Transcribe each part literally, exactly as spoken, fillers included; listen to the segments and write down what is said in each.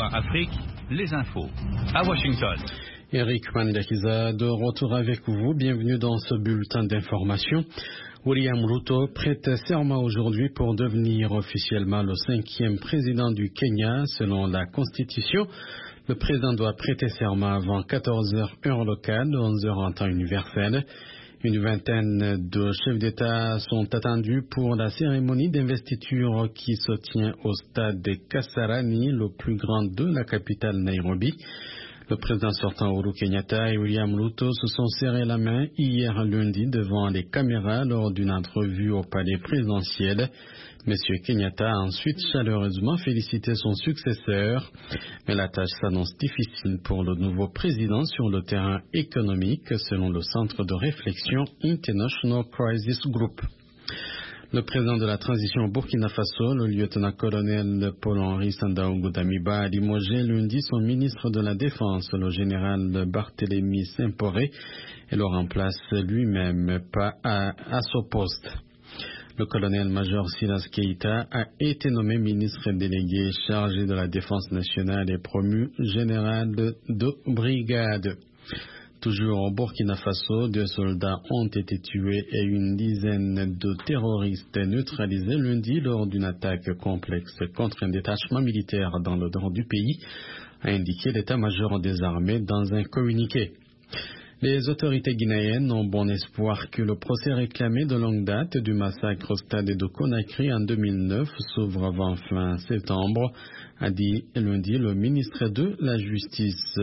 VOA Afrique, les infos. À Washington. Eric Mandakiza de retour avec vous. Bienvenue dans ce bulletin d'information. William Ruto prête serment aujourd'hui pour devenir officiellement le cinquième président du Kenya selon la Constitution. Le président doit prêter serment avant quatorze heures heure locale, onze heures en temps universel. Une vingtaine de chefs d'État sont attendus pour la cérémonie d'investiture qui se tient au stade de Kasarani, le plus grand de la capitale Nairobi. Le président sortant Uhuru Kenyatta et William Ruto se sont serrés la main hier lundi devant les caméras lors d'une entrevue au palais présidentiel. Monsieur Kenyatta a ensuite chaleureusement félicité son successeur, mais la tâche s'annonce difficile pour le nouveau président sur le terrain économique, selon le centre de réflexion International Crisis Group. Le président de la transition au Burkina Faso, le lieutenant-colonel Paul-Henri Sandaogo Damiba, a limogé lundi son ministre de la Défense, le général Barthélemy Simporé, et le remplace lui-même pas à, à ce poste. Le colonel-major Silas Keita a été nommé ministre délégué chargé de la défense nationale et promu général de, de brigade. Toujours au Burkina Faso, deux soldats ont été tués et une dizaine de terroristes neutralisés lundi lors d'une attaque complexe contre un détachement militaire dans le nord du pays, a indiqué l'état-major des armées dans un communiqué. Les autorités guinéennes ont bon espoir que le procès réclamé de longue date du massacre au stade de Conakry en deux mille neuf s'ouvre avant fin septembre, a dit lundi le ministre de la Justice.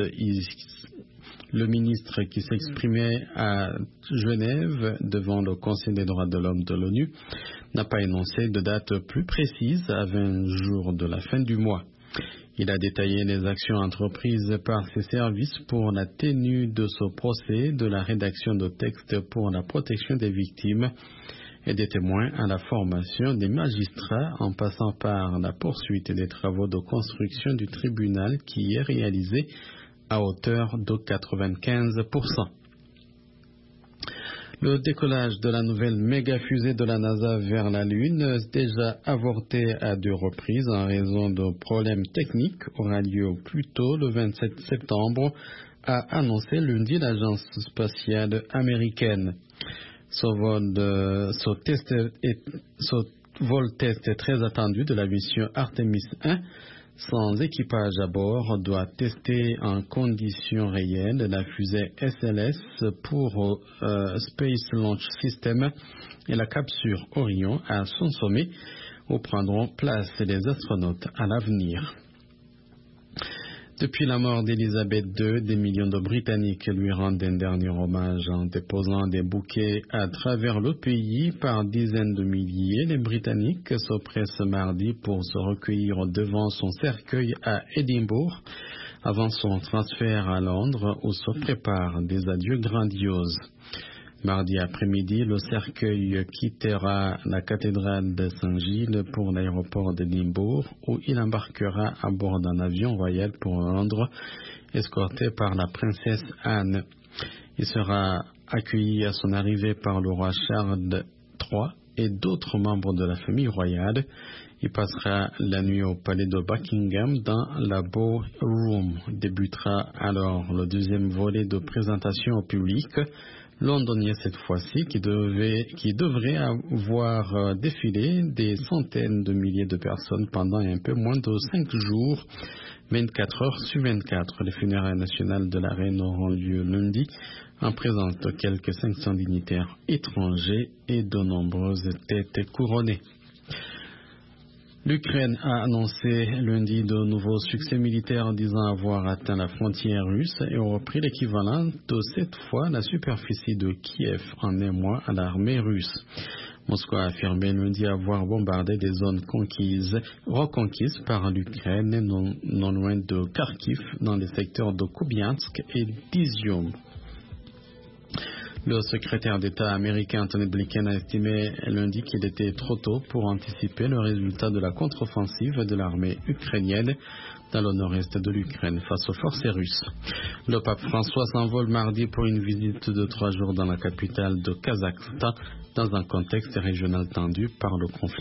Le ministre qui s'exprimait à Genève devant le Conseil des droits de l'homme de l'ONU n'a pas énoncé de date plus précise à vingt jours de la fin du mois. Il a détaillé les actions entreprises par ses services pour la tenue de ce procès, de la rédaction de textes pour la protection des victimes et des témoins à la formation des magistrats, en passant par la poursuite des travaux de construction du tribunal qui est réalisé à hauteur de quatre-vingt-quinze pour cent. Le décollage de la nouvelle méga-fusée de la NASA vers la Lune, déjà avorté à deux reprises en raison de problèmes techniques, aura lieu plus tôt le vingt-sept septembre, a annoncé lundi l'agence spatiale américaine. Ce vol, de, ce test est, ce vol test est très attendu de la mission Artemis un. Sans équipage à bord, doit tester en conditions réelles la fusée S L S pour euh, Space Launch System et la capsule Orion à son sommet, où prendront place les astronautes à l'avenir. Depuis la mort d'Elisabeth deux, des millions de Britanniques lui rendent un dernier hommage en déposant des bouquets à travers le pays. Par dizaines de milliers, les Britanniques se pressent mardi pour se recueillir devant son cercueil à Édimbourg, avant son transfert à Londres, où se préparent des adieux grandioses. Mardi après-midi, le cercueil quittera la cathédrale de Saint-Gilles pour l'aéroport d'Édimbourg, où il embarquera à bord d'un avion royal pour Londres, escorté par la princesse Anne. Il sera accueilli à son arrivée par le roi Charles trois et d'autres membres de la famille royale. Il passera la nuit au palais de Buckingham dans la Bow Room. Débutera alors le deuxième volet de présentation au public, londonien cette fois-ci, qui, devait, qui devrait avoir euh, défilé des centaines de milliers de personnes pendant un peu moins de cinq jours, vingt-quatre heures sur vingt-quatre. Les funérailles nationales de la reine auront lieu lundi, en présence de quelques cinq cents dignitaires étrangers et de nombreuses têtes couronnées. L'Ukraine a annoncé lundi de nouveaux succès militaires disant avoir atteint la frontière russe et a repris l'équivalent de cette fois la superficie de Kiev en un mois à l'armée russe. Moscou a affirmé lundi avoir bombardé des zones conquises, reconquises par l'Ukraine non, non loin de Kharkiv dans les secteurs de Kupiansk et d'Izium. Le secrétaire d'État américain Antony Blinken a estimé lundi qu'il était trop tôt pour anticiper le résultat de la contre-offensive de l'armée ukrainienne dans le nord-est de l'Ukraine face aux forces russes. Le pape François s'envole mardi pour une visite de trois jours dans la capitale de Kazakhstan dans un contexte régional tendu par le conflit